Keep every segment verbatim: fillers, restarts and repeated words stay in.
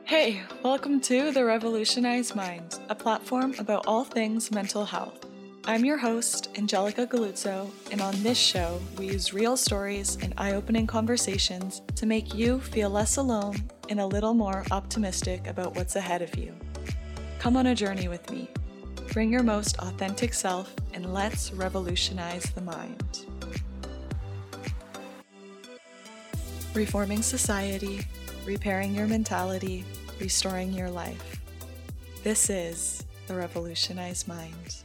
Hey, welcome to The Revolutionized Mind, a platform about all things mental health. I'm your host, Angelica Galuzzo, and on this show, we use real stories and eye-opening conversations to make you feel less alone and a little more optimistic about what's ahead of you. Come on a journey with me. Bring your most authentic self, and let's revolutionize the mind. Reforming society, repairing your mentality, restoring your life. This is The Revolutionized Mind.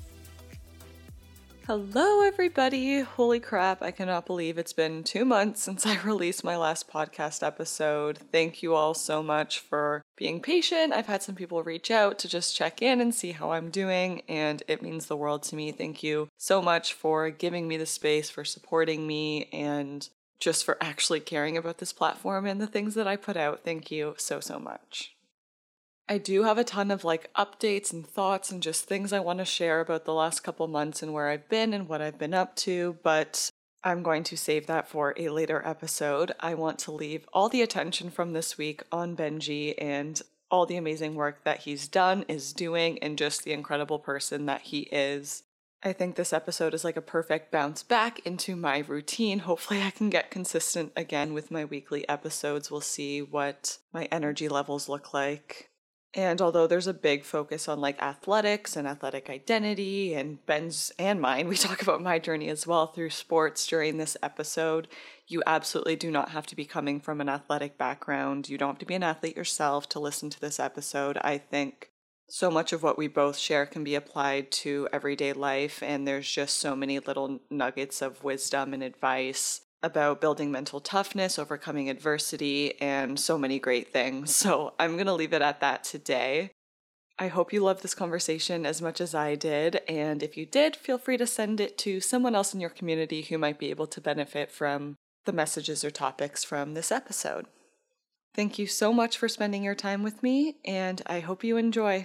Hello, everybody. Holy crap, I cannot believe it's been two months since I released my last podcast episode. Thank you all so much for being patient. I've had some people reach out to just check in and see how I'm doing, and it means the world to me. Thank you so much for giving me the space, for supporting me, and just for actually caring about this platform and the things that I put out. Thank you so, so much. I do have a ton of like updates and thoughts and just things I want to share about the last couple months and where I've been and what I've been up to, but I'm going to save that for a later episode. I want to leave all the attention from this week on Benji and all the amazing work that he's done, is doing, and just the incredible person that he is. I think this episode is like a perfect bounce back into my routine. Hopefully I can get consistent again with my weekly episodes. We'll see what my energy levels look like. And although there's a big focus on like athletics and athletic identity and Ben's and mine, we talk about my journey as well through sports during this episode. You absolutely do not have to be coming from an athletic background. You don't have to be an athlete yourself to listen to this episode. I think so much of what we both share can be applied to everyday life, and there's just so many little nuggets of wisdom and advice about building mental toughness, overcoming adversity, and so many great things. So I'm going to leave it at that today. I hope you loved this conversation as much as I did, and if you did, feel free to send it to someone else in your community who might be able to benefit from the messages or topics from this episode. Thank you so much for spending your time with me, and I hope you enjoy.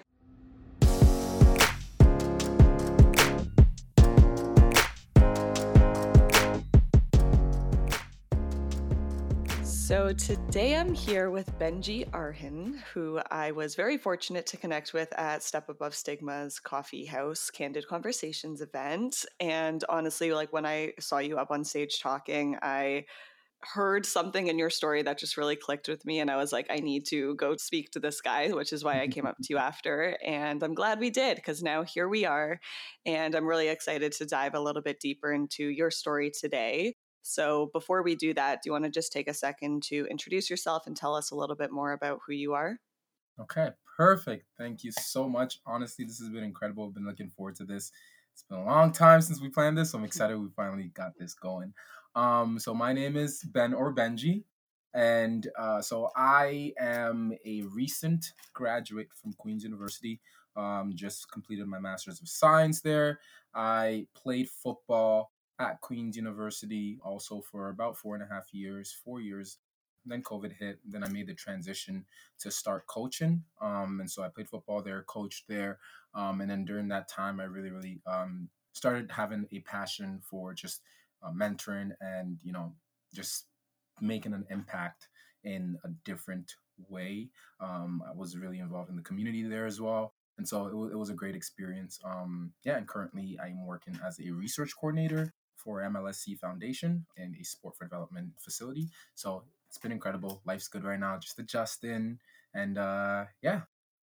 So today I'm here with Benji Arhin, who I was very fortunate to connect with at Step Above Stigma's Coffee House Candid Conversations event. And honestly, like when I saw you up on stage talking, I heard something in your story that just really clicked with me. And I was like, I need to go speak to this guy, which is why I came up to you after. And I'm glad we did, because now here we are. And I'm really excited to dive a little bit deeper into your story today. So before we do that, do you want to just take a second to introduce yourself and tell us a little bit more about who you are? Okay, perfect. Thank you so much. Honestly, this has been incredible. I've been looking forward to this. It's been a long time since we planned this, so I'm excited we finally got this going. Um, so my name is Ben or Benji, and uh, so I am a recent graduate from Queen's University. Um, just completed my Master's of Science there. I played football at Queen's University also for about four and a half years, four years. Then COVID hit. Then I made the transition to start coaching. Um, and so I played football there, coached there. Um, and then during that time, I really, really um, started having a passion for just uh, mentoring and, you know, just making an impact in a different way. Um, I was really involved in the community there as well. And so it, w- it was a great experience. Um, yeah, and currently I'm working as a research coordinator for M L S C Foundation in a sport for development facility. So it's been incredible. Life's good right now, just adjusting. And uh, yeah.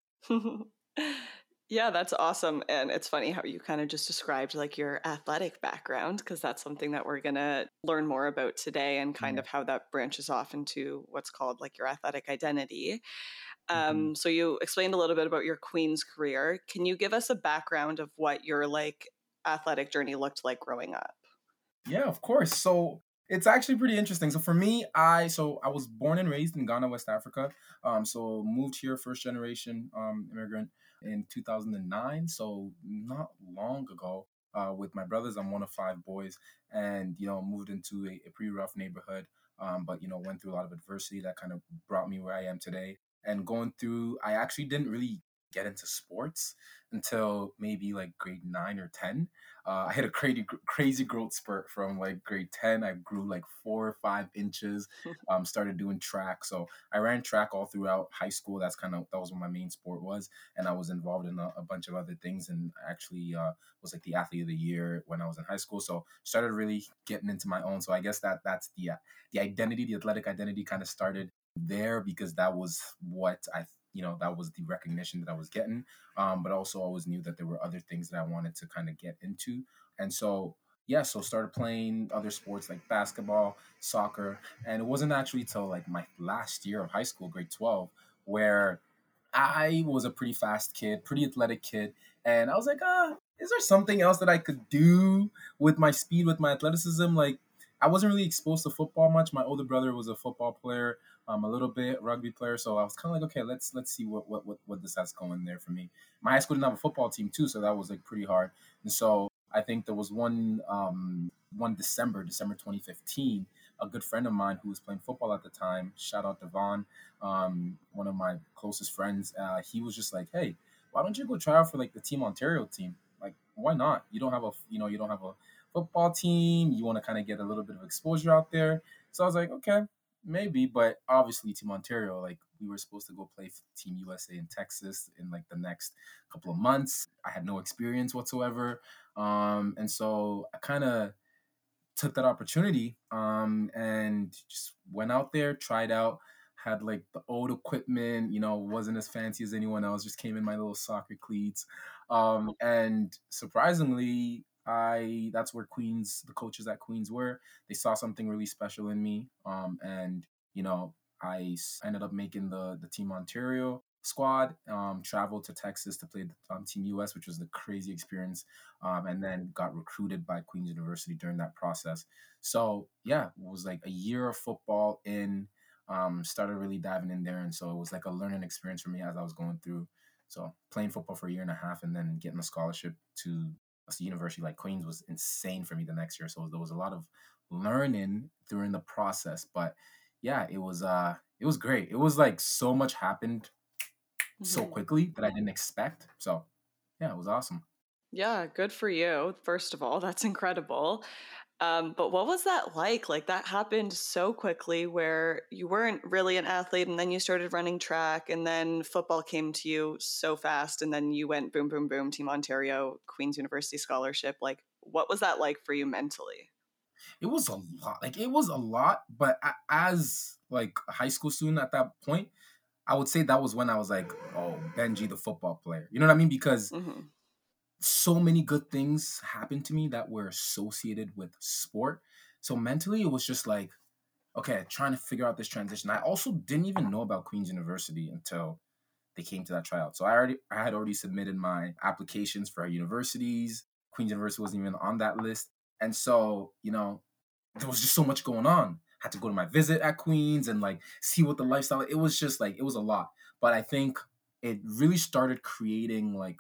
Yeah, that's awesome. And it's funny how you kind of just described like your athletic background, because that's something that we're going to learn more about today, and kind Yeah. of how that branches off into what's called like your athletic identity. Mm-hmm. Um, so you explained a little bit about your Queen's career. Can you give us a background of what your like athletic journey looked like growing up? Yeah, of course. So it's actually pretty interesting. So for me, I so I was born and raised in Ghana, West Africa. Um, so moved here, first generation um, immigrant in two thousand nine. So not long ago. Uh, with my brothers, I'm one of five boys, and you know moved into a, a pretty rough neighborhood. Um, but you know went through a lot of adversity that kind of brought me where I am today. And going through, I actually didn't really get into sports until maybe like grade nine or ten. Uh, I had a crazy, crazy growth spurt from like grade ten. I grew like four or five inches, um, started doing track. So I ran track all throughout high school. That's kind of, that was what my main sport was. And I was involved in a, a bunch of other things, and actually uh, was like the athlete of the year when I was in high school. So started really getting into my own. So I guess that that's the, uh, the identity, the athletic identity kind of started there, because that was what I, you know, that was the recognition that I was getting. Um, but also always knew that there were other things that I wanted to kind of get into. And so, yeah, so started playing other sports like basketball, soccer. And it wasn't actually till like my last year of high school, grade twelve, where I was a pretty fast kid, pretty athletic kid. And I was like, ah, is there something else that I could do with my speed, with my athleticism? Like, I wasn't really exposed to football much. My older brother was a football player, um, a little bit rugby player. So I was kind of like, okay, let's let's see what, what what what this has going there for me. My high school didn't have a football team too, so that was like pretty hard. And so I think there was one um, one December, December twenty fifteen, a good friend of mine who was playing football at the time. Shout out Devon, um, one of my closest friends. Uh, he was just like, hey, why don't you go try out for like the Team Ontario team? Like, why not? You don't have a you know you don't have a football team. You want to kind of get a little bit of exposure out there. So I was like, okay, maybe. But obviously, Team Ontario, like we were supposed to go play for Team U S A in Texas in like the next couple of months. I had no experience whatsoever. Um, and so I kind of took that opportunity um, and just went out there, tried out, had like the old equipment, you know, wasn't as fancy as anyone else, just came in my little soccer cleats. Um, and surprisingly, I that's where Queens, the coaches at Queens were. They saw something really special in me. Um, and, you know, I ended up making the, the Team Ontario squad, um, traveled to Texas to play the um, Team U S, which was the crazy experience, um, and then got recruited by Queens University during that process. So yeah, it was like a year of football in, um, started really diving in there. And so it was like a learning experience for me as I was going through. So playing football for a year and a half and then getting a scholarship to a university like Queens was insane for me the next year. So there was a lot of learning during the process. But yeah, it was uh it was great. It was like so much happened so Mhm. quickly that I didn't expect. So yeah, it was awesome. Yeah, good for you. First of all, that's incredible. Um, but what was that like? Like that happened so quickly where you weren't really an athlete and then you started running track and then football came to you so fast and then you went boom, boom, boom, Team Ontario, Queen's University scholarship. Like what was that like for you mentally? It was a lot. Like it was a lot, but a- as like a high school student at that point, I would say that was when I was like, oh, Benji the football player. You know what I mean? Because Hmm. so many good things happened to me that were associated with sport. So mentally, it was just like, okay, trying to figure out this transition. I also didn't even know about Queen's University until they came to that tryout. So I already I had already submitted my applications for universities. Queen's University wasn't even on that list. And so, you know, there was just so much going on. Had to go to my visit at Queens and like see what the lifestyle. It was just like it was a lot. But I think it really started creating like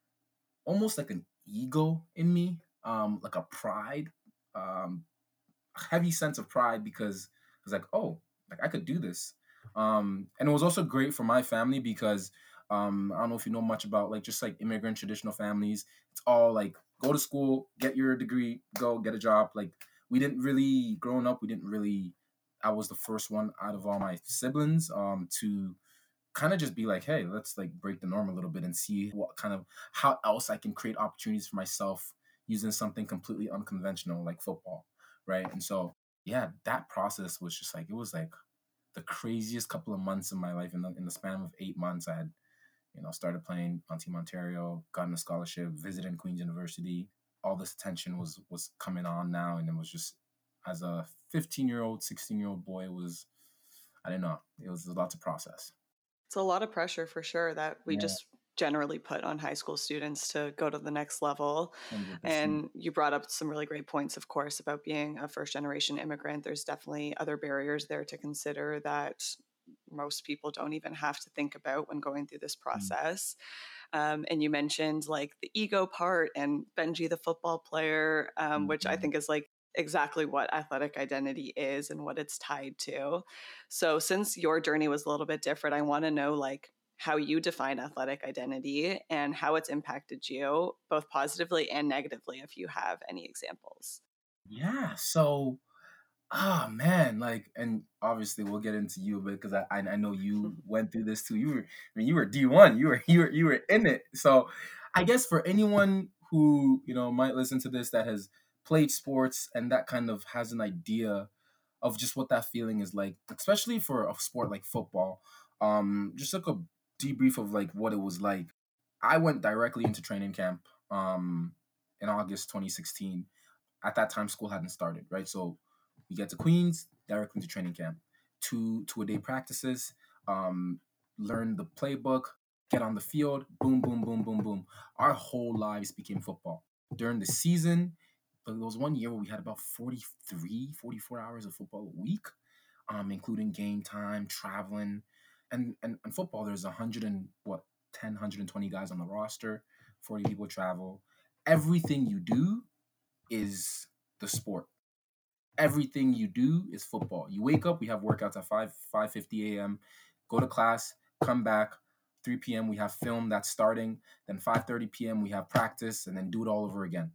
almost like an ego in me, um, like a pride, um, a heavy sense of pride because I was like, oh, like I could do this. Um, and it was also great for my family because um, I don't know if you know much about like just like immigrant traditional families. It's all like go to school, get your degree, go get a job. Like we didn't really growing up, we didn't really. I was the first one out of all my siblings um, to kind of just be like, hey, let's like break the norm a little bit and see what kind of how else I can create opportunities for myself using something completely unconventional like football, right? And so yeah, that process was just like it was like the craziest couple of months in my life. In the in the span of eight months, I had you know started playing on Team Ontario, gotten a scholarship, visiting Queen's University. All this attention was was coming on now, and it was just as a fifteen year old, sixteen year old boy, it was I don't know, it was a lot to process. It's a lot of pressure for sure that we Yeah, just generally put on high school students to go to the next level. one hundred percent. And you brought up some really great points, of course, about being a first generation immigrant. There's definitely other barriers there to consider that most people don't even have to think about when going through this Mm, process. Um, and you mentioned like the ego part and Benji, the football player, um, which I mhm. think is like exactly what athletic identity is and what it's tied to. So, since your journey was a little bit different, I want to know like how you define athletic identity and how it's impacted you, both positively and negatively, if you have any examples. Yeah. So, ah, man, like, and obviously we'll get into you a bit because I, I I know you went through this too. You were, I mean, you were D one. You were you were you were in it. So, I guess for anyone who you know might listen to this that has played sports and that kind of has an idea of just what that feeling is like, especially for a sport like football. Um, just like a debrief of like what it was like. I went directly into training camp um in August twenty sixteen. At that time, school hadn't started, right? So we get to Queens, directly into training camp, two two a day practices, um, learn the playbook, get on the field, boom, boom, boom, boom, boom. Our whole lives became football. During the season, there was one year where we had about forty-three, forty-four hours of football a week, um, including game time, traveling. And, and, and football, there's one hundred and what, ten, one hundred twenty guys on the roster, forty people travel. Everything you do is the sport. Everything you do is football. You wake up, we have workouts at five, five fifty a.m., go to class, come back, three p.m. we have film that's starting, then five thirty p.m. we have practice, and then do it all over again.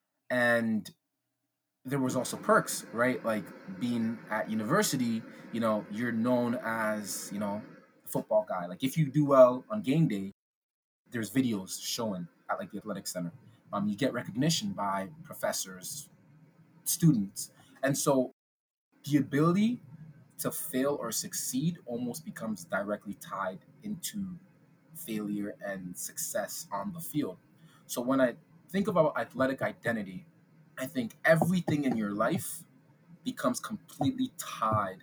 And there was also perks, right? Like being at university, you know, you're known as, you know, football guy. Like if you do well on game day, there's videos showing at like the athletic center. Um, you get recognition by professors, students. And so the ability to fail or succeed almost becomes directly tied into failure and success on the field. So when I think about athletic identity, I think everything in your life becomes completely tied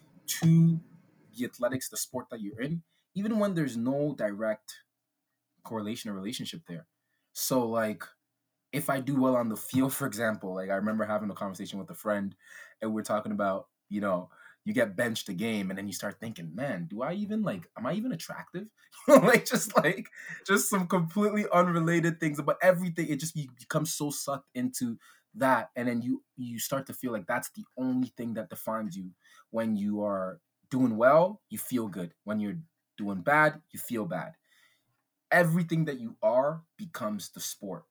to the athletics, the sport that you're in, even when there's no direct correlation or relationship there. So like if I do well on the field, for example, like I remember having a conversation with a friend and we're talking about, you know, you get benched a game and then you start thinking, man, do I even like, am I even attractive? Like just like, just some completely unrelated things about everything. It just, you become so sucked into that. And then you, you start to feel like that's the only thing that defines you. When you are doing well, you feel good. When you're doing bad, you feel bad. Everything that you are becomes the sport.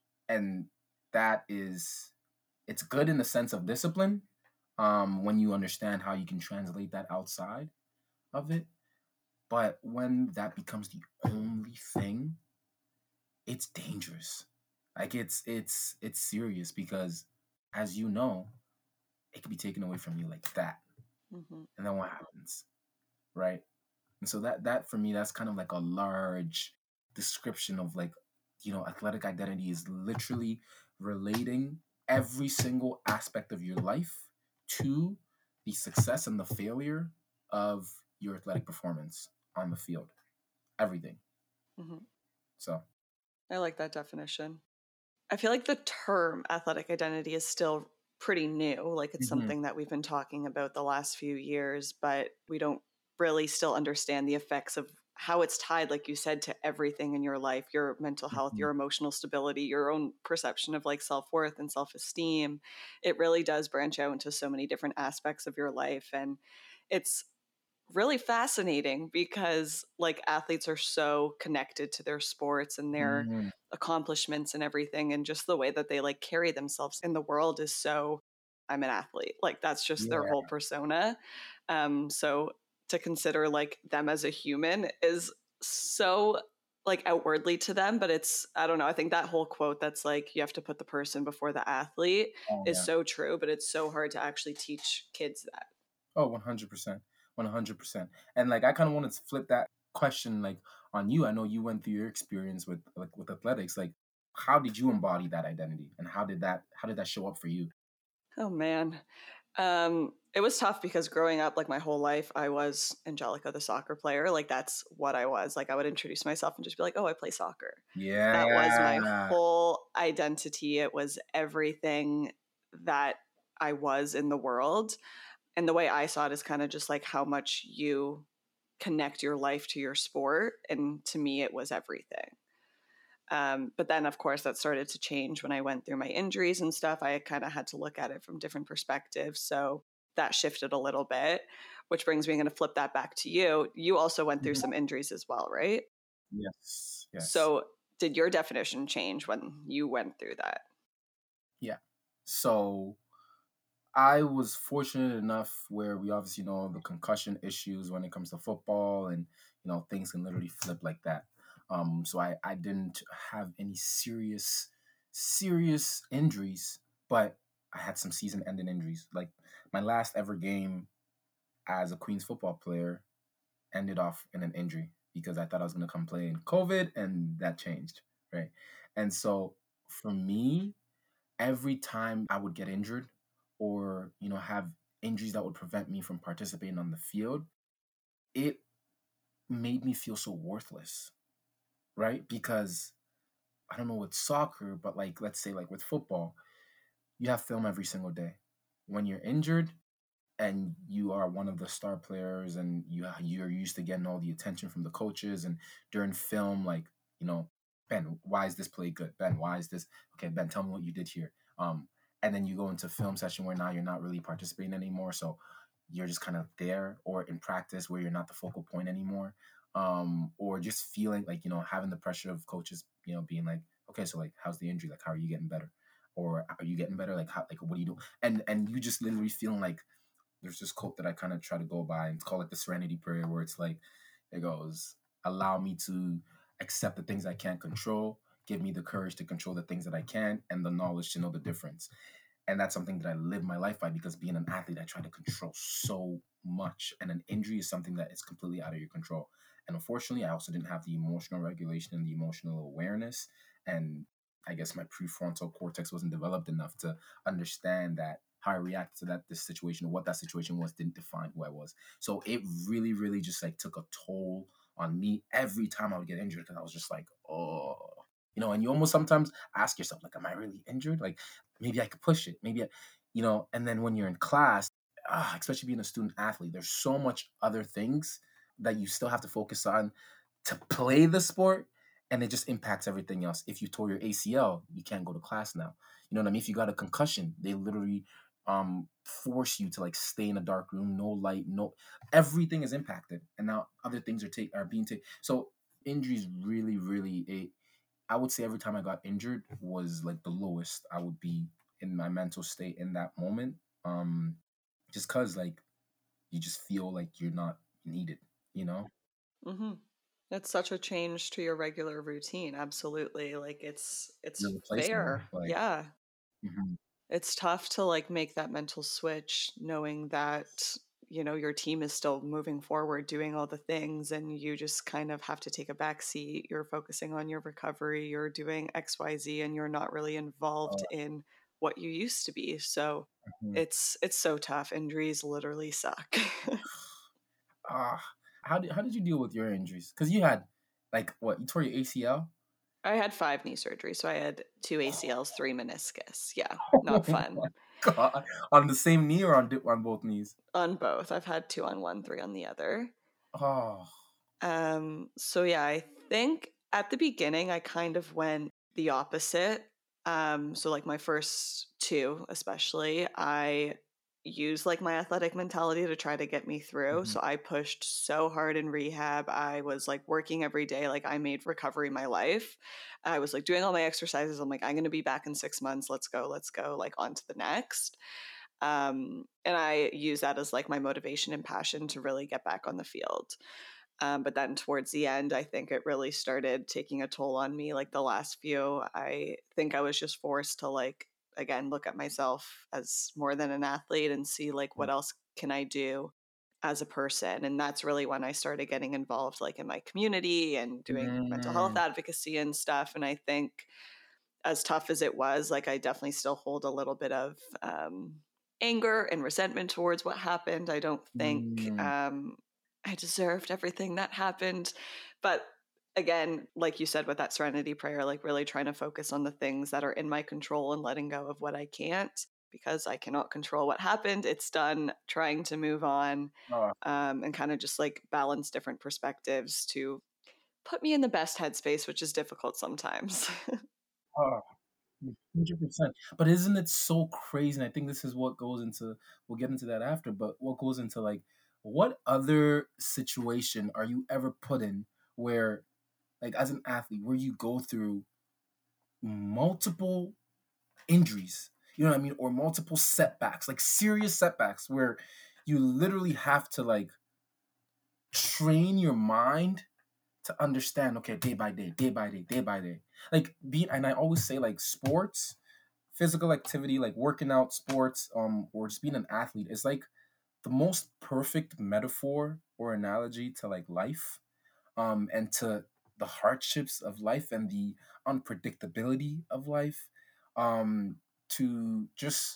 And that is, it's good in the sense of discipline, um, when you understand how you can translate that outside of it. But when that becomes the only thing, it's dangerous. Like it's it's it's serious because, as you know, it can be taken away from you like that. Mm-hmm. And then what happens, right? And so that that for me, that's kind of like a large description of like, you know, athletic identity is literally relating every single aspect of your life to the success and the failure of your athletic performance on the field. Everything. Mm-hmm. So I like that definition. I feel like the term athletic identity is still pretty new. Like it's Mhm. something that we've been talking about the last few years, but we don't really still understand the effects of how it's tied, like you said, to everything in your life, your mental health, Mhm. your emotional stability, your own perception of like self-worth and self-esteem. It really does branch out into so many different aspects of your life. And it's really fascinating because like athletes are so connected to their sports and their Mhm. accomplishments and everything, and just the way that they like carry themselves in the world is so, I'm an athlete, like that's just their Yeah. whole persona. Um so to consider like them as a human is so like outwardly to them, but it's, I don't know, I think that whole quote that's like you have to put the person before the athlete Oh is yeah. so true, but it's so hard to actually teach kids that. Oh, one hundred percent. one hundred percent. And like I kind of wanted to flip that question like on you. I know you went through your experience with like with athletics. Like how did you embody that identity and how did that how did that show up for you? Oh man. Um, it was tough because growing up, like my whole life, I was Angelica, the soccer player. Like that's what I was. Like I would introduce myself and just be like, "Oh, I play soccer." That was my Yeah. whole identity. It was everything that I was in the world. And the way I saw it is kind of just like how much you connect your life to your sport. And to me, it was everything. Um, but then, of course, that started to change when I went through my injuries and stuff. I kind of had to look at it from different perspectives. So that shifted a little bit, which brings me, I'm going to flip that back to you. You also went through Mhm. some injuries as well, right? Yes. Yes. So did your definition change when you went through that? Yeah. So I was fortunate enough where we obviously know the concussion issues when it comes to football, and you know things can literally flip like that. Um, so I I didn't have any serious serious injuries, but I had some season-ending injuries. Like my last ever game as a Queens football player ended off in an injury because I thought I was going to come play in COVID, and that changed, right? And so for me, every time I would get injured or, you know, have injuries that would prevent me from participating on the field, it made me feel so worthless, right? Because I don't know with soccer, but like, let's say, like with football, you have film every single day. When you're injured, and you are one of the star players and you you're used to getting all the attention from the coaches, and during film, like, you know, Ben, why is this play good? Ben, why is this okay? Ben, tell me what you did here. Um, and then you go into film session where now you're not really participating anymore. So you're just kind of there, or in practice where you're not the focal point anymore. Um, or just feeling like, you know, having the pressure of coaches, you know, being like, okay, so like how's the injury? Like how are you getting better? Or are you getting better? Like how like what do you do? And and you just literally feeling like there's this quote that I kind of try to go by, and it's called like the Serenity Prayer, where it's like, it goes, allow me to accept the things I can't control, give me the courage to control the things that I can, and the knowledge to know the difference. And that's something that I live my life by, because being an athlete, I try to control so much. And an injury is something that is completely out of your control. And unfortunately, I also didn't have the emotional regulation and the emotional awareness. And I guess my prefrontal cortex wasn't developed enough to understand that how I reacted to that this situation, or what that situation was, didn't define who I was. So it really, really just like took a toll on me every time I would get injured, because I was just like, oh, you know, and you almost sometimes ask yourself, like, am I really injured? Like, maybe I could push it. Maybe, I, you know, and then when you're in class, ah, especially being a student athlete, there's so much other things that you still have to focus on to play the sport. And it just impacts everything else. If you tore your A C L, you can't go to class now. You know what I mean? If you got a concussion, they literally um force you to like stay in a dark room, no light, no everything is impacted. And now other things are take are being taken. So injuries really, really a I would say every time I got injured was like the lowest I would be in my mental state in that moment. Um, just cause like you just feel like you're not needed, you know? Mm-hmm. It's such a change to your regular routine. Absolutely. Like it's You're it's replaceable. fair. Like, Yeah. mhm. It's tough to like make that mental switch knowing that, you know, your team is still moving forward doing all the things and you just kind of have to take a back seat. You're focusing on your recovery, you're doing X Y Z and you're not really involved Uh, in what you used to be. So mhm. it's it's so tough. Injuries literally suck. Ah, how did how did you deal with your injuries? Because you had like what, you tore your A C L? I had five knee surgeries, so I had two A C Ls, three meniscus. Yeah, not Oh fun. my God. On the same knee or on di- on both knees? On both. I've had two on one, three on the other. Oh. Um, so yeah, I think at the beginning I kind of went the opposite. Um, so like my first two, especially, I used like my athletic mentality to try to get me through. Mhm. So I pushed so hard in rehab. I was like working every day. Like I made recovery my life. I was like doing all my exercises. I'm like, I'm gonna be back in six months. Let's go, let's go, like on to the next. Um, and I use that as like my motivation and passion to really get back on the field. Um, but then towards the end, I think it really started taking a toll on me. Like the last few, I think I was just forced to like, again, look at myself as more than an athlete and see like what else can I do as a person. And that's really when I started getting involved like in my community and doing mental health Mm. advocacy and stuff. And I think as tough as it was, like I definitely still hold a little bit of um, anger and resentment towards what happened. I don't think Mm. um, I deserved everything that happened. But again, like you said with that serenity prayer, like really trying to focus on the things that are in my control and letting go of what I can't because I cannot control what happened. It's done, trying to move on Oh, um, and kind of just like balance different perspectives to put me in the best headspace, which is difficult sometimes. oh. one hundred percent. But isn't it so crazy? And I think this is what goes into, we'll get into that after, but what goes into like, what other situation are you ever put in where, like, as an athlete, where you go through multiple injuries, you know what I mean? Or multiple setbacks, like serious setbacks where you literally have to like train your mind to understand, okay, day by day, day by day, day by day. Like being, and I always say like sports, physical activity, like working out, sports, um, or just being an athlete is like the most perfect metaphor or analogy to like life, um, and to the hardships of life and the unpredictability of life, um, to just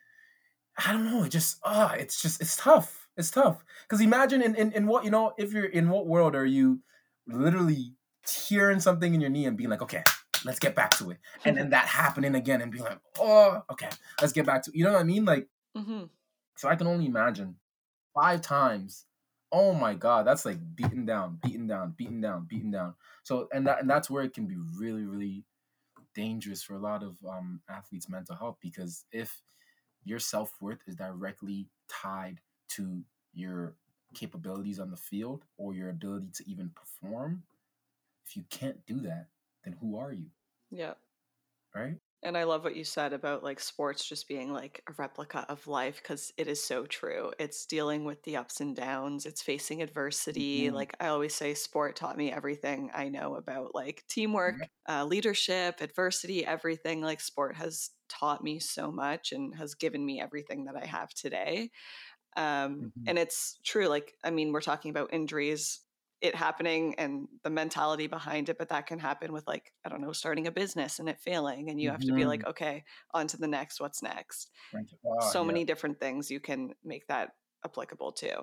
I don't know. It just ah, it's just it's tough. It's tough because imagine in, in in what you know if you're in what world are you literally tearing something in your knee and being like, okay, let's get back to it, and then that happening again and being like, oh, okay, let's get back to it. You know what I mean? Like, Mm-hmm. so I can only imagine five times. Oh my god, that's like beaten down, beaten down, beaten down, beaten down. So and that and that's where it can be really really dangerous for a lot of um athletes' mental health because if your self-worth is directly tied to your capabilities on the field or your ability to even perform, if you can't do that, then who are you? Yeah. Right? And I love what you said about like sports just being like a replica of life because it is so true. It's dealing with the ups and downs, it's facing adversity. Mhm. Like I always say, sport taught me everything I know about like Yeah. teamwork, uh, leadership, adversity, everything. Like sport has taught me so much and has given me everything that I have today. Um, Mhm. and it's true. Like, I mean, we're talking about injuries, it happening and the mentality behind it, but that can happen with like, I don't know, starting a business and it failing. And you have to be like, Mhm. okay, on to the next, what's next? Thank you. Oh, So yeah. many different things you can make that applicable to.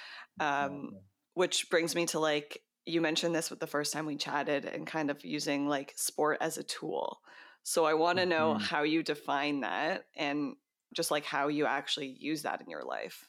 Um, Exactly. which brings me to like, you mentioned this with the first time we chatted and kind of using like sport as a tool. So I want to know Mhm. how you define that and just like how you actually use that in your life.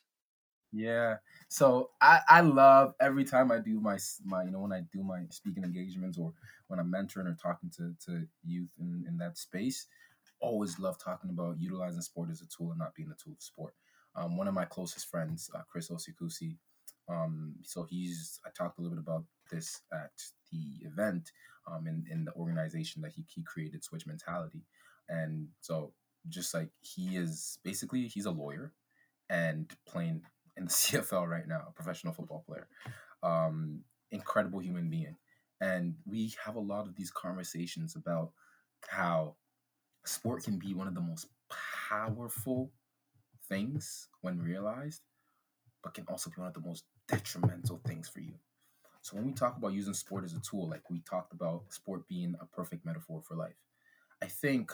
Yeah. So I, I love every time I do my s- my you know when I do my speaking engagements or when I'm mentoring or talking to, to youth in, in that space, always love talking about utilizing sport as a tool and not being a tool of sport. Um, one of my closest friends, uh, Chris Osikusi, um, so he's I talked a little bit about this at the event um, in, in the organization that he, he created, Switch Mentality. And so just like he is basically he's a lawyer and playing in the C F L right now, a professional football player. Um, incredible human being. And we have a lot of these conversations about how sport can be one of the most powerful things when realized, but can also be one of the most detrimental things for you. So when we talk about using sport as a tool, like we talked about sport being a perfect metaphor for life, I think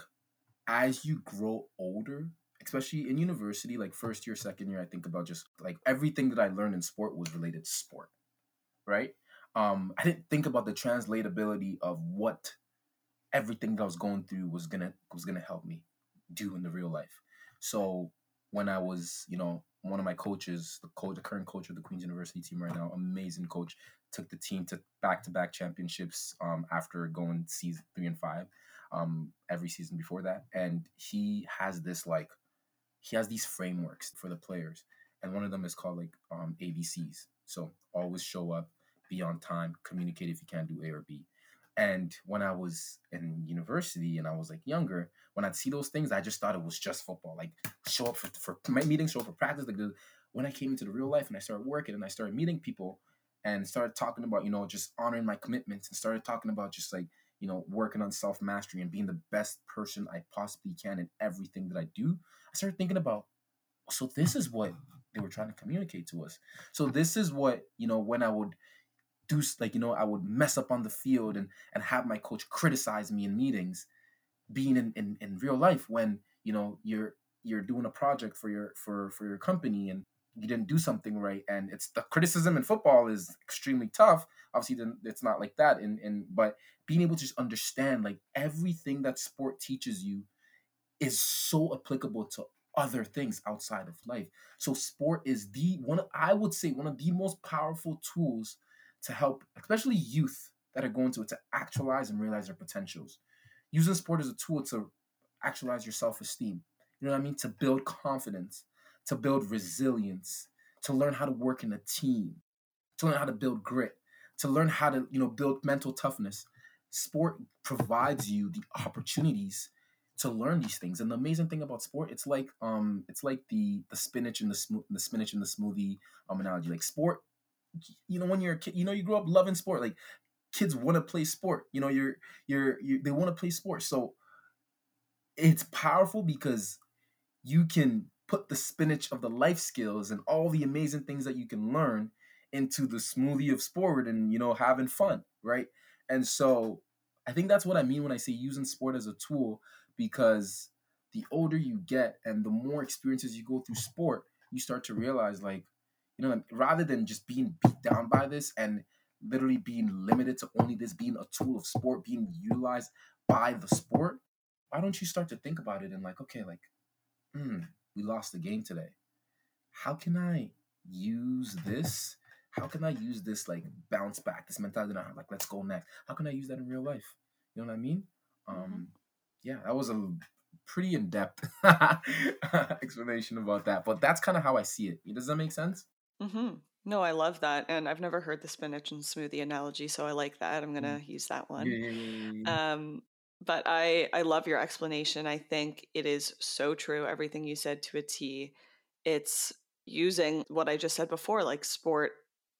as you grow older, especially in university, like first year, second year, I think about just like everything that I learned in sport was related to sport, right? Um, I didn't think about the translatability of what everything that I was going through was gonna was gonna help me do in the real life. So when I was, you know, one of my coaches, the coach, the current coach of the Queen's University team right now, amazing coach, took the team to back to back championships um, after going season three and five um, every season before that, and he has this like he has these frameworks for the players, and one of them is called like um, A B Cs. So always show up, be on time, communicate if you can't do A or B. And when I was in university and I was like younger, when I'd see those things, I just thought it was just football. Like show up for, for meetings, show up for practice. Like the, when I came into the real life and I started working and I started meeting people and started talking about, you know, just honoring my commitments and started talking about just like, you know, working on self mastery and being the best person I possibly can in everything that I do, I started thinking about, so this is what they were trying to communicate to us. So this is what, you know, when I would do like, you know, I would mess up on the field and and have my coach criticize me in meetings, being in, in, in real life when, you know, you're you're doing a project for your for for your company and you didn't do something right, and it's the criticism in football is extremely tough. Obviously then it's not like that in in but being able to just understand like everything that sport teaches you is so applicable to other things outside of life. So sport is the one I would say one of the most powerful tools to help, especially youth that are going to it, to actualize and realize their potentials. Using sport as a tool to actualize your self-esteem. You know what I mean? To build confidence, to build resilience, to learn how to work in a team, to learn how to build grit, to learn how to, you know, build mental toughness. Sport provides you the opportunities to learn these things. And the amazing thing about sport, it's like um it's like the the spinach and the smo- the spinach and the smoothie um analogy. Like sport, you know, when you're a kid, you know, you grow up loving sport. Like kids want to play sport. You know, you're you're, you they want to play sport. So it's powerful because you can put the spinach of the life skills and all the amazing things that you can learn into the smoothie of sport and, you know, having fun, right? And so I think that's what I mean when I say using sport as a tool, because the older you get and the more experiences you go through sport, you start to realize, like, you know, like, rather than just being beat down by this and literally being limited to only this being a tool of sport being utilized by the sport, why don't you start to think about it and like, okay, like, hmm, we lost the game today. How can I use this? How can I use this, like, bounce back, this mentality that I have, like, let's go next? How can I use that in real life? You know what I mean? Mm-hmm. Um, yeah, that was a pretty in-depth explanation about that, but that's kind of how I see it. Does that make sense? Mm-hmm. No, I love that. And I've never heard the spinach and smoothie analogy, so I like that. I'm Mm. gonna use that Yeah, one. yeah, yeah, yeah, yeah. Um, but I I love your explanation. I think it is so true, everything you said to a T. It's using what I just said before, like sport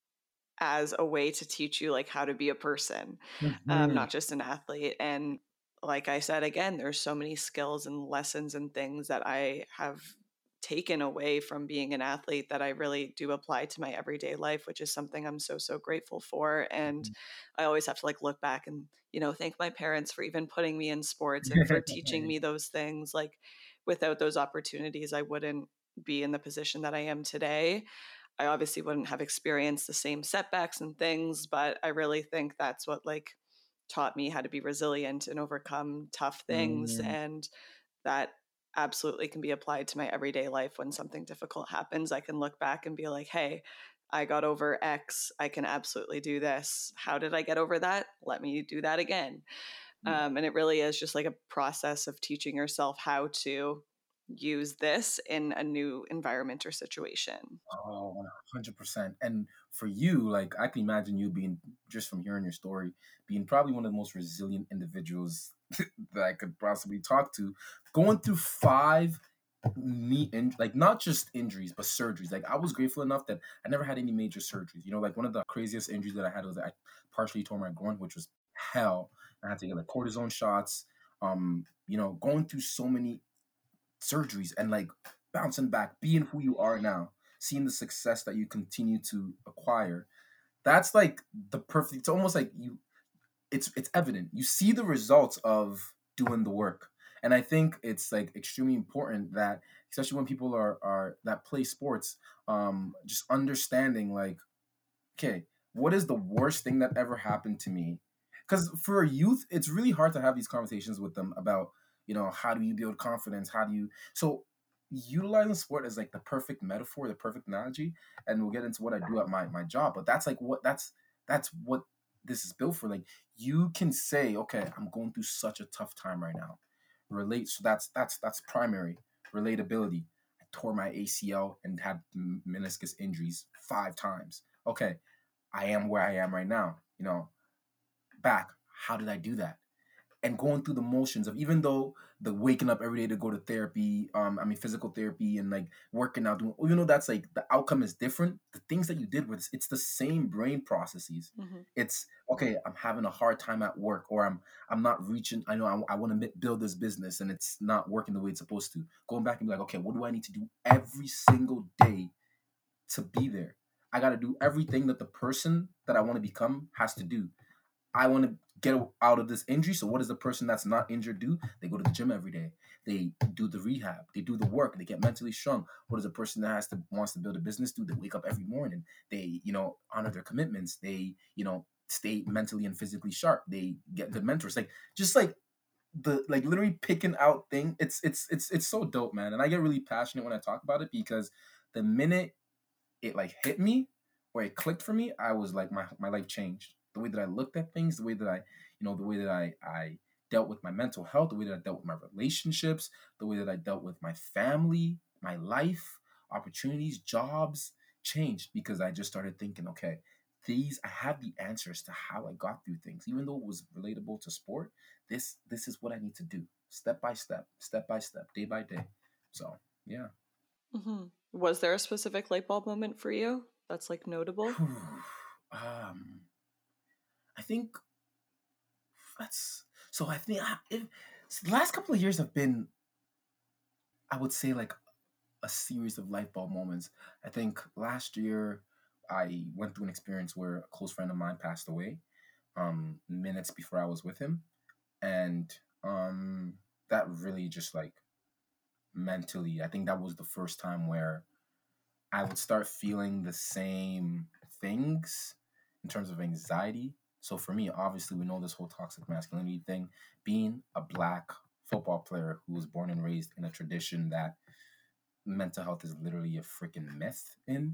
as a way to teach you like how to be a person, um, Mhm. not just an athlete. And like I said, again, there's so many skills and lessons and things that I have taken away from being an athlete that I really do apply to my everyday life, which is something I'm so, so grateful for. And I always have to like look back and, you know, thank my parents for even putting me in sports and for teaching me those things. Like without those opportunities, I wouldn't be in the position that I am today. I obviously wouldn't have experienced the same setbacks and things, but I really think that's what like taught me how to be resilient and overcome tough things. Mm. And that absolutely can be applied to my everyday life. When something difficult happens, I can look back and be like, hey, I got over X. I can absolutely do this. How did I get over that? Let me do that again. Yeah. Um, and it really is just like a process of teaching yourself how to use this in a new environment or situation. Oh, one hundred percent. And for you, like, I can imagine you being, just from hearing your story, being probably one of the most resilient individuals that I could possibly talk to, going through five knee in like not just injuries but surgeries. Like, I was grateful enough that I never had any major surgeries. You know, like one of the craziest injuries that I had was that I partially tore my groin, which was hell. I had to get like cortisone shots. Um, you know, going through so many surgeries and like bouncing back, being who you are now, seeing the success that you continue to acquire. That's like the perfect. It's almost like you. It's it's evident. You see the results of doing the work, and I think it's like extremely important that, especially when people are are that play sports, um, just understanding like, okay, what is the worst thing that ever happened to me? Because for a youth, it's really hard to have these conversations with them about, you know, how do you build confidence? How do you, so utilizing sport as like the perfect metaphor, the perfect analogy, and we'll get into what I do at my, my job, but that's like what, that's, that's what this is built for. Like, you can say, okay, I'm going through such a tough time right now. Relate. So that's, that's, that's primary relatability. I tore my A C L and had meniscus injuries five times. Okay, I am where I am right now. You know, back. How did I do that? And going through the motions of, even though the waking up every day to go to therapy, um, I mean physical therapy and like working out, doing, even though that's like the outcome is different, the things that you did with it's the same brain processes. Mm-hmm. It's okay. I'm having a hard time at work, or I'm I'm not reaching. I know I, I want to build this business and it's not working the way it's supposed to. Going back and be like, okay, what do I need to do every single day to be there? I got to do everything that the person that I want to become has to do. I want to get out of this injury. So what does the person that's not injured do? They go to the gym every day. They do the rehab. They do the work. They get mentally strong. What does a person that has to wants to build a business do? They wake up every morning. They, you know, honor their commitments. They, you know, stay mentally and physically sharp. They get good mentors. Like, just like the like literally picking out thing. It's it's it's it's so dope, man. And I get really passionate when I talk about it, because the minute it like hit me or it clicked for me, I was like, my my life changed. The way that I looked at things, the way that I, you know, the way that I I dealt with my mental health, the way that I dealt with my relationships, the way that I dealt with my family, my life, opportunities, jobs changed because I just started thinking, okay, these I have the answers to how I got through things, even though it was relatable to sport. This this is what I need to do, step by step, step by step, day by day. So yeah. Mm-hmm. Was there a specific light bulb moment for you that's like notable? um, I think that's so. I think I, if, so the last couple of years have been, I would say, like a series of light bulb moments. I think last year I went through an experience where a close friend of mine passed away, um, minutes before I was with him, and um, that really just like mentally, I think that was the first time where I would start feeling the same things in terms of anxiety. So for me, obviously, we know this whole toxic masculinity thing. Being a black football player who was born and raised in a tradition that mental health is literally a freaking myth in,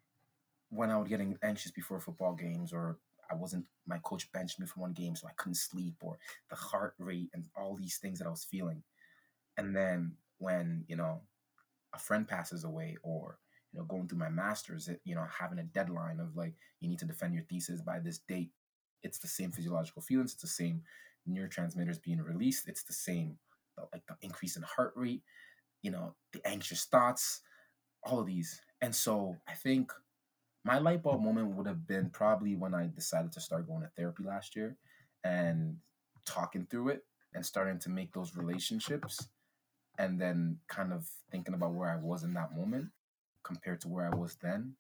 when I was getting anxious before football games, or I wasn't, my coach benched me for one game, so I couldn't sleep, or the heart rate and all these things that I was feeling. And then when, you know, a friend passes away, or you know, going through my master's, it, you know, having a deadline of like, you need to defend your thesis by this date, it's the same physiological feelings, it's the same neurotransmitters being released, it's the same, like the increase in heart rate, you know, the anxious thoughts, all of these. And so I think my light bulb moment would have been probably when I decided to start going to therapy last year and talking through it and starting to make those relationships, and then kind of thinking about where I was in that moment compared to where I was then.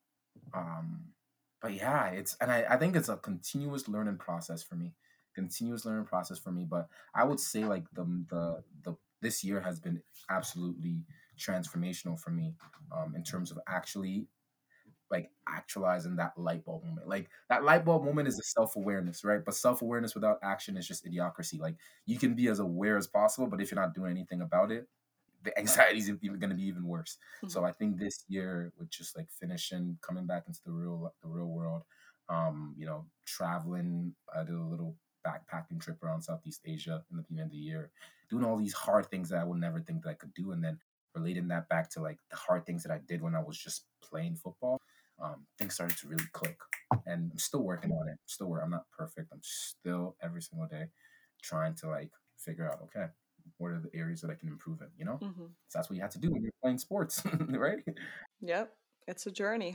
Um, but yeah, it's, and I, I think it's a continuous learning process for me, continuous learning process for me. But I would say like the the the this year has been absolutely transformational for me, um, in terms of actually like actualizing that light bulb moment. Like that light bulb moment is the self awareness, right? But self awareness without action is just idiocracy. Like you can be as aware as possible, but if you're not doing anything about it, the anxiety is even going to be even worse. Mm-hmm. So I think this year, with just like finishing, coming back into the real the real world, um, you know, traveling, I did a little backpacking trip around Southeast Asia in the beginning of the year, doing all these hard things that I would never think that I could do, and then relating that back to like the hard things that I did when I was just playing football. Um, things started to really click, and I'm still working on it. Still work. I'm not perfect. I'm still every single day trying to like figure out, okay, what are the areas that I can improve in, you know? Mm-hmm. So that's what you have to do when you're playing sports, right? Yep, it's a journey.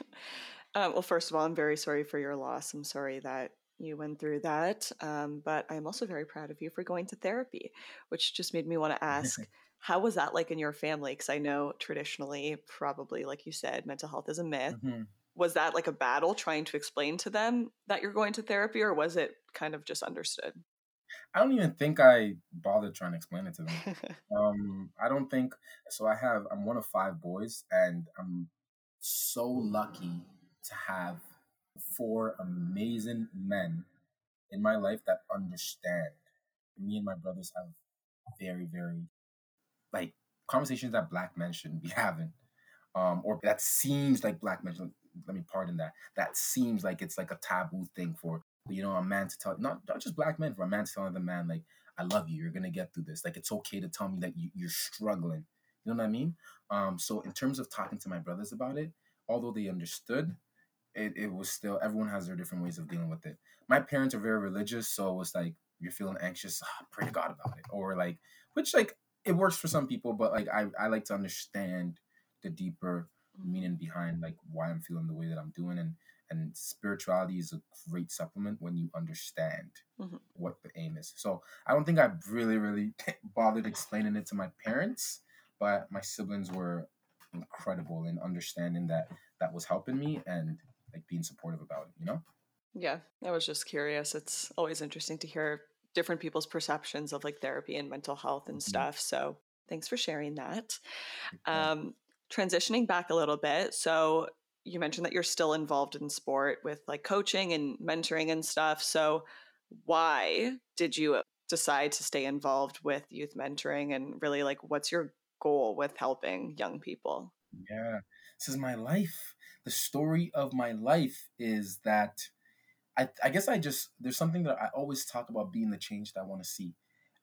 um, well, first of all, I'm very sorry for your loss. I'm sorry that you went through that. Um, but I'm also very proud of you for going to therapy, which just made me want to ask, how was that like in your family? Because I know traditionally, probably, like you said, mental health is a myth. Mm-hmm. Was that like a battle trying to explain to them that you're going to therapy, or was it kind of just understood? I don't even think I bothered trying to explain it to them. Um, I don't think so. I have, I'm one of five boys, and I'm so lucky to have four amazing men in my life that understand. Me and my brothers have very, very like conversations that black men shouldn't be having, um, or that seems like black men. Let me pardon that. That seems like it's like a taboo thing for, you know, a man to tell, not not just black men, for a man to tell another man like, "I love you. You're gonna get through this." Like it's okay to tell me that you, you're struggling. You know what I mean? Um, so in terms of talking to my brothers about it, although they understood, it, it was still, everyone has their different ways of dealing with it. My parents are very religious, so it was like, you're feeling anxious, oh, pray to God about it, or like, which like it works for some people, but like I I like to understand the deeper meaning behind like why I'm feeling the way that I'm doing, and and spirituality is a great supplement when you understand Mm-hmm. what the aim is. So I don't think I really really bothered explaining it to my parents, but my siblings were incredible in understanding that that was helping me, and like being supportive about it, you know? Yeah, I was just curious. It's always interesting to hear different people's perceptions of like therapy and mental health and Mhm. stuff. So thanks for sharing that. Yeah. Um, transitioning back a little bit. So you mentioned that you're still involved in sport with like coaching and mentoring and stuff. So why did you decide to stay involved with youth mentoring, and really like what's your goal with helping young people? Yeah. This is my life. The story of my life is that I, I guess I just, there's something that I always talk about, being the change that I want to see.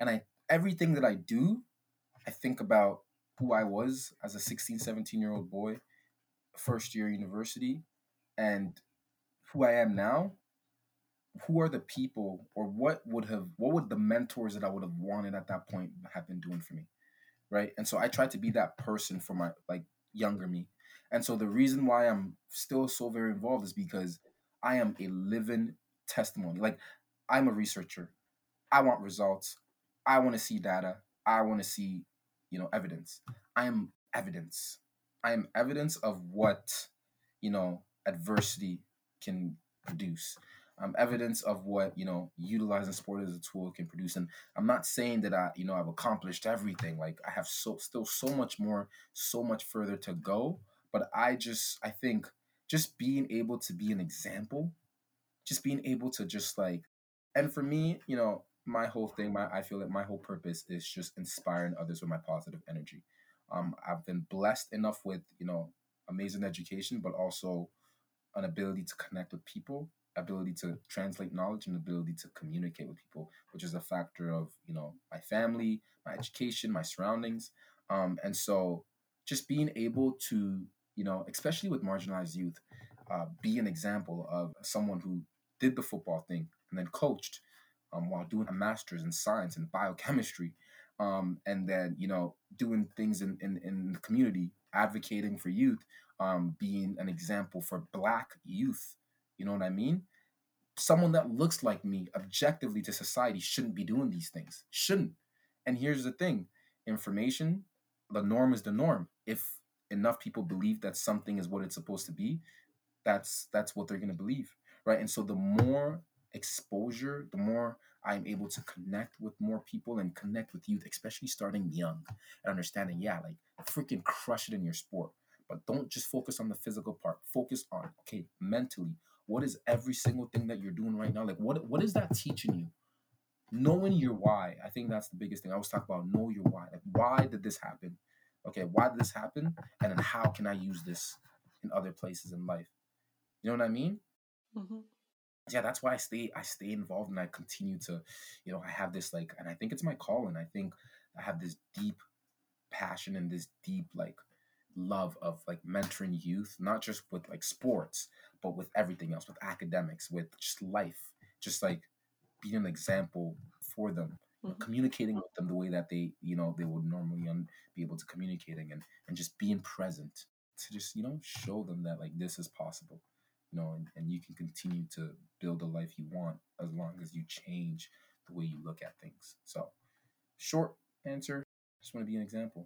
And I everything that I do, I think about who I was as a sixteen, seventeen year old boy, first year university, and who I am now. Who are the people, or what would have what would the mentors that I would have wanted at that point have been doing for me, right? And so I tried to be that person for my like younger me. And so the reason why I'm still so very involved is because I am a living testimony. Like, I'm a researcher. I want results. I want to see data. I want to see, you know, evidence. I am evidence. I am evidence of what, you know, adversity can produce. I'm evidence of what, you know, utilizing sport as a tool can produce. And I'm not saying that I, you know, I've accomplished everything. Like, I have so still so much more, so much further to go. But I just, I think just being able to be an example, just being able to just like, and for me, you know, my whole thing, my I feel that my whole purpose is just inspiring others with my positive energy. Um, I've been blessed enough with, you know, amazing education, but also an ability to connect with people, ability to translate knowledge, and ability to communicate with people, which is a factor of, you know, my family, my education, my surroundings. Um, and so just being able to, you know, especially with marginalized youth, uh, be an example of someone who did the football thing and then coached um, while doing a master's in science and biochemistry. Um, and then, you know, doing things in, in, in the community, advocating for youth, um, being an example for Black youth. You know what I mean? Someone that looks like me objectively to society shouldn't be doing these things. Shouldn't. And here's the thing: information, the norm is the norm. If enough people believe that something is what it's supposed to be, that's that's what they're going to believe, right? And so the more exposure, the more I'm able to connect with more people and connect with youth, especially starting young and understanding, yeah, like, freaking crush it in your sport, but don't just focus on the physical part. Focus on, okay, mentally, what is every single thing that you're doing right now? Like, what what is that teaching you? Knowing your why. I think that's the biggest thing. I always talk about know your why. Like, why did this happen? Okay, why did this happen? And then how can I use this in other places in life? You know what I mean? Mm-hmm. Yeah, that's why I stay I stay involved, and I continue to, you know, I have this like, and I think it's my calling. I think I have this deep passion and this deep like love of like mentoring youth, not just with like sports, but with everything else, with academics, with just life, just like being an example for them, you know, Mm-hmm. communicating with them the way that they, you know, they would normally un- be able to communicating, and and just being present to just, you know, show them that like this is possible, you know, and, and you can continue to build a life you want as long as you change the way you look at things. So, short answer, just want to be an example.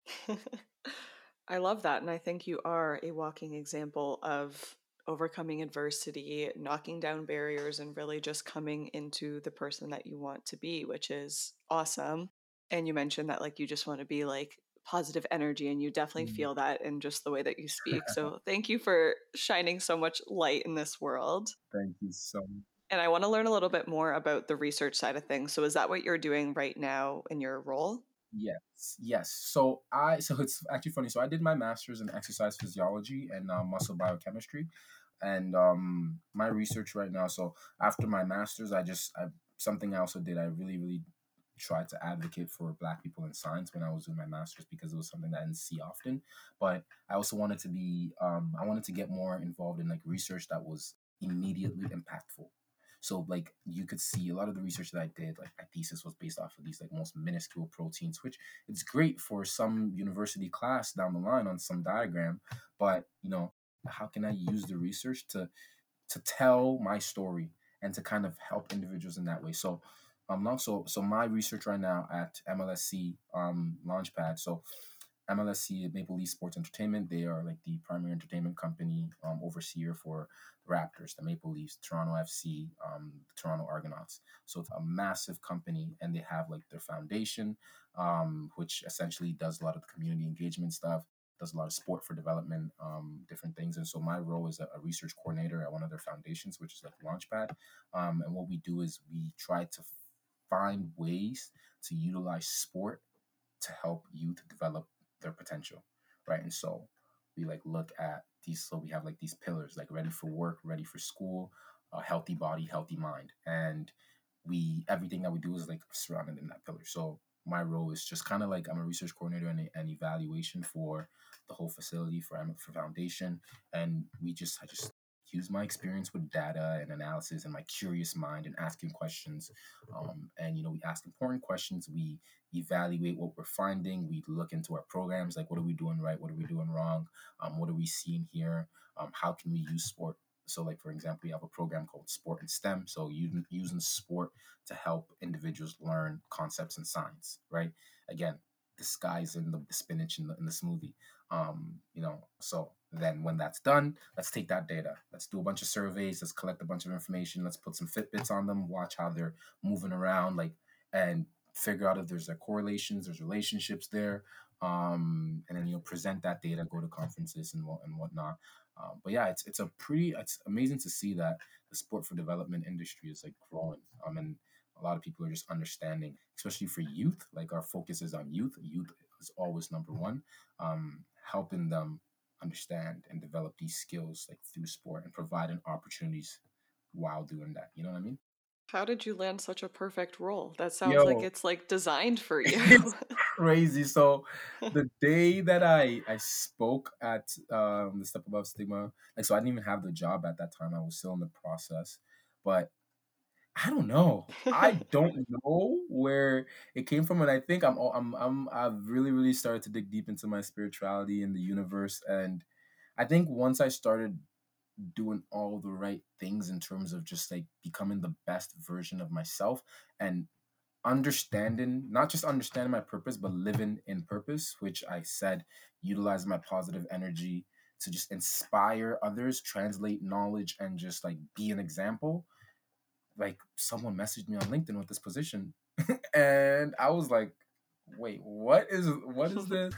I love that. And I think you are a walking example of overcoming adversity, knocking down barriers, and really just coming into the person that you want to be, which is awesome. And you mentioned that, like, you just want to be like positive energy, and you definitely Mm. feel that in just the way that you speak. So thank you for shining so much light in this world. Thank you so much. And I want to learn a little bit more about the research side of things. So is that what you're doing right now in your role? Yes, yes. So I, so it's actually funny. So I did my master's in exercise physiology and uh, muscle biochemistry, and um, my research right now. So after my master's, I just I something I also did. I really, really tried to advocate for Black people in science when I was doing my master's, because it was something that I didn't see often. But I also wanted to be, um, I wanted to get more involved in like research that was immediately impactful. So like you could see a lot of the research that I did, like my thesis was based off of these like most minuscule proteins, which it's great for some university class down the line on some diagram. But you know, how can I use the research to to tell my story and to kind of help individuals in that way? So um long so so my research right now at M L S C um Launchpad. So M L S C, Maple Leaf Sports Entertainment, they are like the primary entertainment company, um, overseer for the Raptors, the Maple Leafs, Toronto F C, um, the Toronto Argonauts. So it's a massive company, and they have like their foundation, um, which essentially does a lot of the community engagement stuff, does a lot of sport for development, um, different things. And so my role is a, a research coordinator at one of their foundations, which is like Launchpad. Um, and what we do is we try to find ways to utilize sport to help youth develop their potential, right? And so we like look at these. So we have like these pillars, like ready for work, ready for school, a healthy body, healthy mind. And we everything that we do is like surrounded in that pillar. So my role is just kind of like I'm a research coordinator and, and evaluation for the whole facility for for foundation, and we just I just use my experience with data and analysis and my curious mind and asking questions, um, and you know we ask important questions. We evaluate what we're finding. We look into our programs, like what are we doing right, what are we doing wrong, um, what are we seeing here, um, how can we use sport. So, like for example, we have a program called Sport and STEM. So, using using sport to help individuals learn concepts in science, right? Again, the sky's in the, the spinach in the, in the smoothie. Um, you know, so then when that's done, let's take that data. Let's do a bunch of surveys. Let's collect a bunch of information. Let's put some Fitbits on them. Watch how they're moving around, like, and figure out if there's like correlations, there's relationships there, um, and then you know present that data, go to conferences and what and whatnot. Um, but yeah, it's it's a pretty it's amazing to see that the sport for development industry is like growing. Um, and a lot of people are just understanding, especially for youth. Like our focus is on youth. Youth is always number one. Um, helping them understand and develop these skills like through sport and providing opportunities while doing that. You know what I mean? How did you land such a perfect role? That sounds like Yo, it's like designed for you. it's crazy. So the day that I I spoke at um the Step Above Stigma, like so I didn't even have the job at that time. I was still in the process. But I don't know. I don't know where it came from, and I think I'm I'm I'm I've really really started to dig deep into my spirituality and the universe, and I think once I started doing all the right things in terms of just like becoming the best version of myself and understanding, not just understanding my purpose, but living in purpose, which I said, utilize my positive energy to just inspire others, translate knowledge, and just like be an example. Like someone messaged me on LinkedIn with this position, and I was like, "Wait, what is what is this?"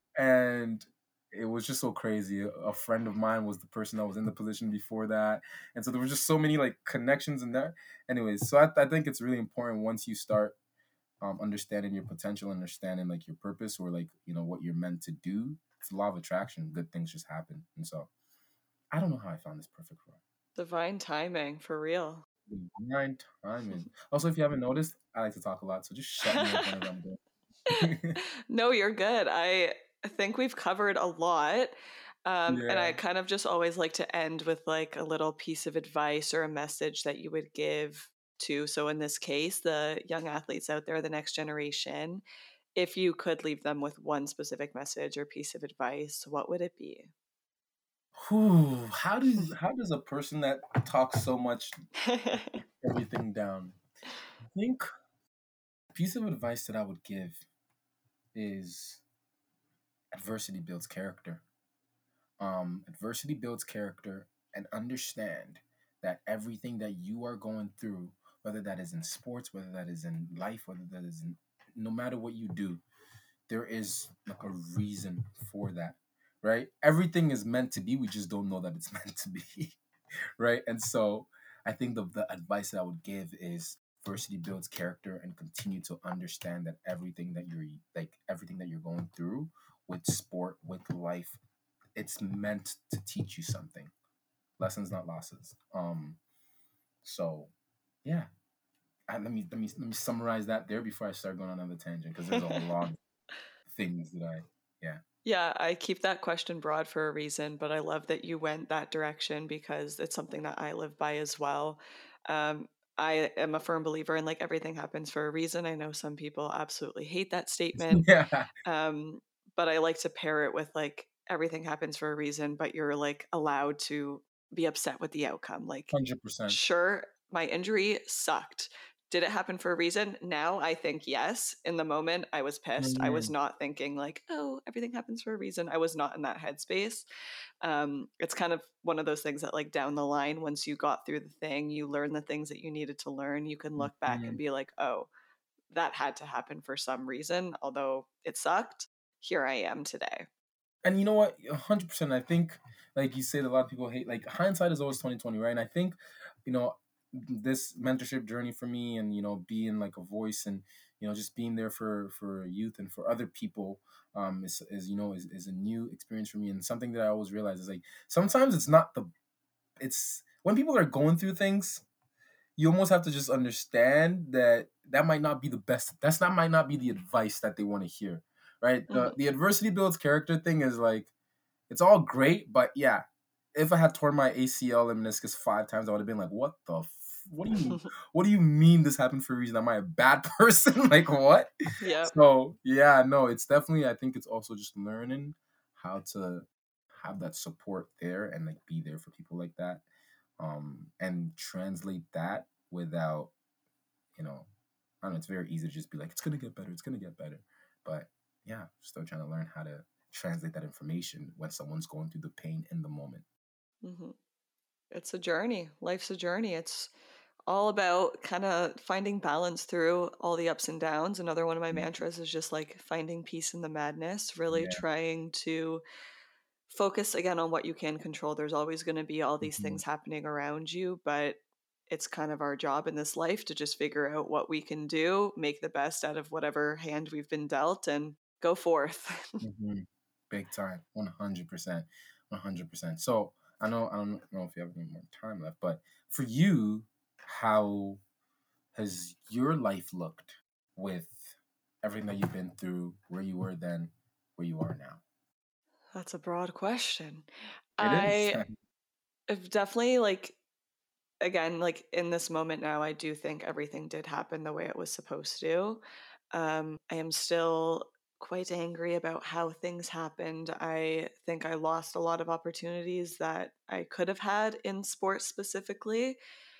And it was just so crazy. A friend of mine was the person that was in the position before that, and so there were just so many like connections in that. Anyways, so I, I think it's really important once you start um, understanding your potential, understanding like your purpose or like you know what you're meant to do. It's a law of attraction. Good things just happen, and so I don't know how I found this perfect role. Divine timing, for real. Divine timing. Also, if you haven't noticed, I like to talk a lot, so just shut me up whenever I'm doing. No, you're good. I think we've covered a lot. Um, and I Yeah. kind of just always like to end with like a little piece of advice or a message that you would give to, so in this case, the young athletes out there, the next generation. If you could leave them with one specific message or piece of advice, what would it be? Whew, how do how does a person that talks so much everything down? I think a piece of advice that I would give is adversity builds character. Um, adversity builds character, and understand that everything that you are going through, whether that is in sports, whether that is in life, whether that is in no matter what you do, there is like a reason for that, right? Everything is meant to be. We just don't know that it's meant to be, right? And so I think the, the advice that I would give is adversity builds character and continue to understand that everything that you're like everything that you're going through with sport, with life, it's meant to teach you something. Lessons, not losses. Um, so yeah. I, let me let me let me summarize that there before I start going on another tangent because there's a lot of things that I yeah. Yeah, I keep that question broad for a reason, but I love that you went that direction because it's something that I live by as well. Um, I am a firm believer in like everything happens for a reason. I know some people absolutely hate that statement, Yeah. um, but I like to pair it with like everything happens for a reason, but you're like allowed to be upset with the outcome. Like, one hundred percent. sure, my injury sucked. Did it happen for a reason? Now I think yes. In the moment, I was pissed. I was Mm, not thinking like, oh, everything happens for a reason. I was not in that headspace. Um, it's kind of one of those things that, like, down the line, once you got through the thing, you learn the things that you needed to learn. You can look back and mm. be like, oh, that had to happen for some reason. Although it sucked, here I am today. And you know what? one hundred percent. I think, like you said, a lot of people hate, like, hindsight is always twenty twenty, right? And I think, you know, this mentorship journey for me and, you know, being like a voice and, you know, just being there for, for youth and for other people um, is, is, you know, is, is a new experience for me. And something that I always realize is like, sometimes it's not the, it's when people are going through things, you almost have to just understand that that might not be the best. That's not might not be the advice that they want to hear, right? The Mhm. the adversity builds character thing is like it's all great, but yeah, if I had torn my A C L and meniscus five times, I would have been like, what the. F- what do you what do you mean this happened for a reason? Am I a bad person? Like what? Yep. So yeah, no, it's definitely I think it's also just learning how to have that support there and like be there for people like that. Um and translate that without, you know, I don't know, it's very easy to just be like, it's gonna get better, it's gonna get better. But yeah, still trying to learn how to translate that information when someone's going through the pain in the moment. hmm It's a journey. Life's a journey. It's all about kind of finding balance through all the ups and downs. Another one of my Yeah. mantras is just like finding peace in the madness, really Yeah. trying to focus again on what you can control. There's always going to be all these Mhm. things happening around you, but it's kind of our job in this life to just figure out what we can do, make the best out of whatever hand we've been dealt, and go forth. Mhm. Big time. one hundred percent. one hundred percent. So I know I don't know if you have any more time left, but for you, how has your life looked with everything that you've been through, where you were then, where you are now? That's a broad question. It is. I have definitely like again, like in this moment now, I do think everything did happen the way it was supposed to. Um, I am still quite angry about how things happened. I think I lost a lot of opportunities that I could have had in sports specifically.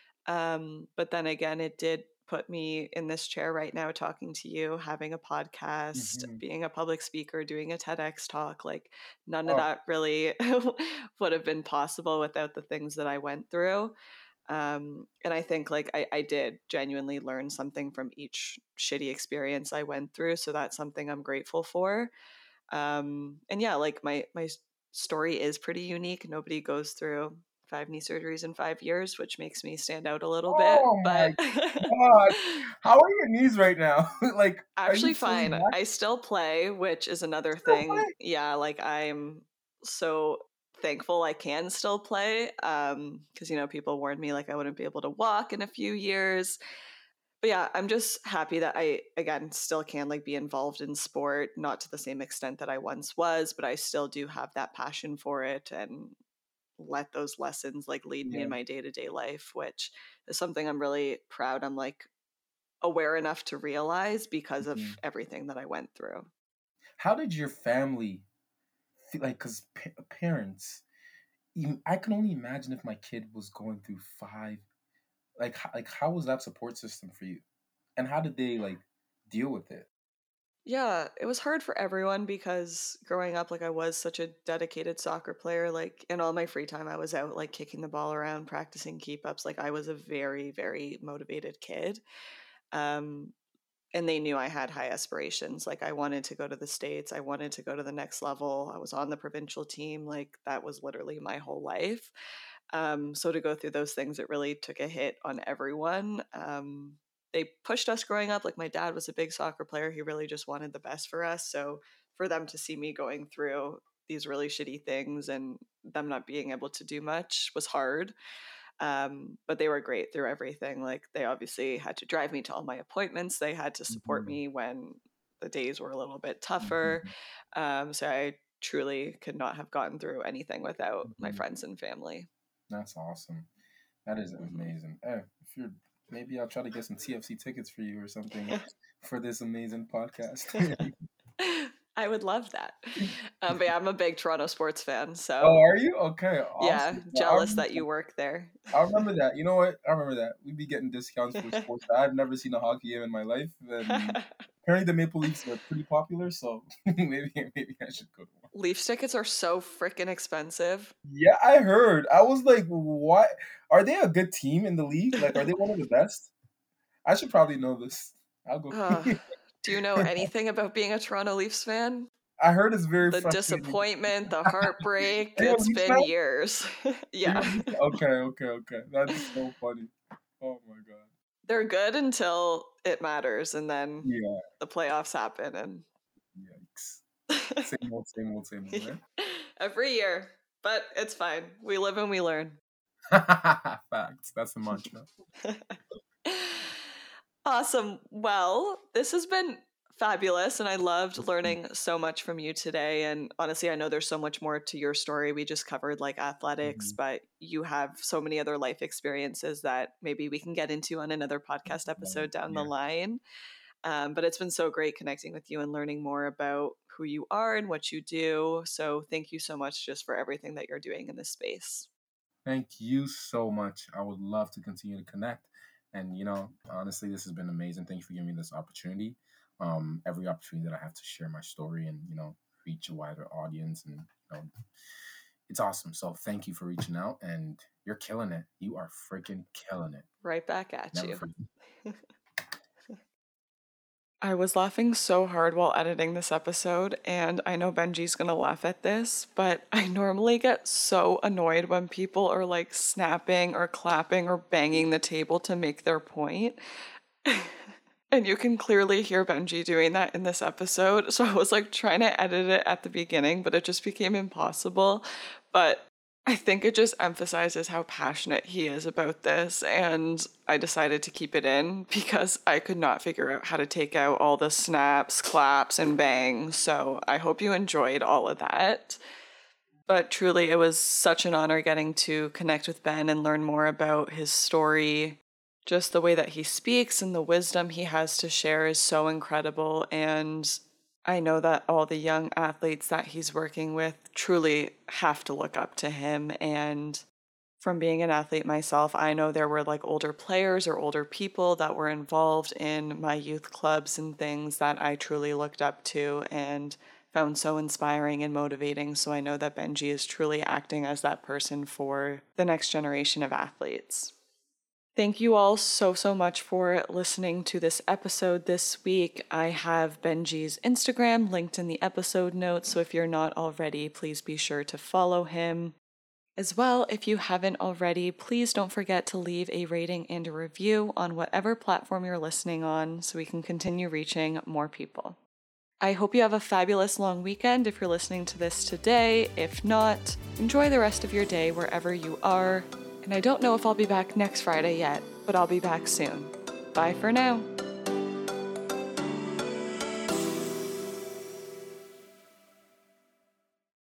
Um, but then again, it did put me in this chair right now talking to you, having a podcast, Mhm. being a public speaker, doing a TEDx talk. Like none of Oh, that really would have been possible without the things that I went through. Um, and I think like I, I did genuinely learn something from each shitty experience I went through. So that's something I'm grateful for. Um, and yeah, like my my story is pretty unique. Nobody goes through five knee surgeries in five years, which makes me stand out a little bit. oh But my God. How are your knees right now? Like, are you actually, fully fine. back? I still play, which is another Still thing. play? Yeah, like I'm so thankful I can still play. Um, because you know, people warned me like I wouldn't be able to walk in a few years. But yeah, I'm just happy that I again still can like be involved in sport, not to the same extent that I once was, but I still do have that passion for it and let those lessons like lead me in Yeah. my day-to-day life, which is something I'm really proud I'm like aware enough to realize because of Mhm. everything that I went through. How did your family feel like? Because pa- parents, even, I can only imagine if my kid was going through five. Like, h- like how was that support system for you, and how did they like deal with it? Yeah, it was hard for everyone because growing up, like I was such a dedicated soccer player. Like in all my free time, I was out like kicking the ball around, practicing keep ups. Like I was a very, very motivated kid. Um, and they knew I had high aspirations. Like I wanted to go to the States, I wanted to go to the next level. I was on the provincial team. Like that was literally my whole life. Um, so to go through those things, it really took a hit on everyone. Um, they pushed us growing up. Like my dad was a big soccer player. He really just wanted the best for us. So for them to see me going through these really shitty things and them not being able to do much was hard. Um, but they were great through everything. Like they obviously had to drive me to all my appointments. They had to support Mhm. me when the days were a little bit tougher. Mhm. Um, so I truly could not have gotten through anything without my Mhm. friends and family. That's awesome. That is hmm amazing. Eh, if you're maybe I'll try to get some T F C tickets for you or something for this amazing podcast. I would love that. Um, but yeah, I'm a big Toronto sports fan. Oh, So are you? Okay, yeah, awesome. Well, I jealous remember, that you work there. I remember that. You know what? I remember that. We'd be getting discounts for sports. I've never seen a hockey game in my life, and apparently the Maple Leafs are pretty popular. So maybe maybe I should go to one. Leafs tickets are so freaking expensive. Yeah, I heard. I was like, what? Are they a good team in the league? Like, are they one of the best? I should probably know this. I'll go. Uh, do you know anything about being a Toronto Leafs fan? I heard it's very The frustrating. disappointment, the heartbreak, Are you a it's Leafs been fan? years. Are you Yeah. a Leafs fan? Okay, okay, okay. That's so funny. Oh my god. They're good until it matters and then Yeah. the playoffs happen and Yikes. Same old, same old, same old, right? every year. But it's fine. We live and we learn. Facts. That's the mantra. Awesome. Well, this has been fabulous, and I loved learning so much from you today. And honestly, I know there's so much more to your story. We just covered like athletics, Mm-hmm. but you have so many other life experiences that maybe we can get into on another podcast episode down the Yeah. line. Um, but it's been so great connecting with you and learning more about who you are and what you do. So thank you so much just for everything that you're doing in this space. Thank you so much. I would love to continue to connect. And, you know, honestly, this has been amazing. Thank you for giving me this opportunity. Um, every opportunity that I have to share my story and, you know, reach a wider audience. And, you know, it's awesome. So thank you for reaching out. And you're killing it. You are freaking killing it. Right back at Never you. forget. I was laughing so hard while editing this episode, and I know Benji's gonna laugh at this, but I normally get so annoyed when people are like snapping or clapping or banging the table to make their point. And you can clearly hear Benji doing that in this episode. So I was like trying to edit it at the beginning, but it just became impossible. But I think it just emphasizes how passionate he is about this, and I decided to keep it in because I could not figure out how to take out all the snaps, claps, and bangs. So I hope you enjoyed all of that. But truly, it was such an honor getting to connect with Ben and learn more about his story. Just the way that he speaks and the wisdom he has to share is so incredible, and I know that all the young athletes that he's working with truly have to look up to him. And from being an athlete myself, I know there were like older players or older people that were involved in my youth clubs and things that I truly looked up to and found so inspiring and motivating. So I know that Benji is truly acting as that person for the next generation of athletes. Thank you all so, so much for listening to this episode this week. I have Benji's Instagram linked in the episode notes, so if you're not already, please be sure to follow him. As well, if you haven't already, please don't forget to leave a rating and a review on whatever platform you're listening on so we can continue reaching more people. I hope you have a fabulous long weekend if you're listening to this today. If not, enjoy the rest of your day wherever you are. And I don't know if I'll be back next Friday yet, but I'll be back soon. Bye for now.